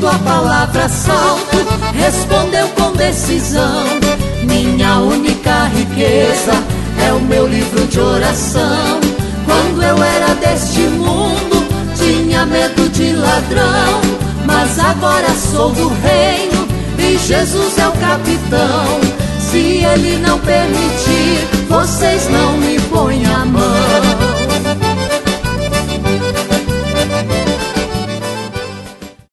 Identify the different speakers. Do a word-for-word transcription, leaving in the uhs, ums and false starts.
Speaker 1: tua palavra salto, respondeu com decisão. Minha única riqueza é o meu livro de oração. Quando eu era deste mundo, tinha medo de ladrão, mas agora sou do reino e Jesus é o capitão. Se Ele não permitir, vou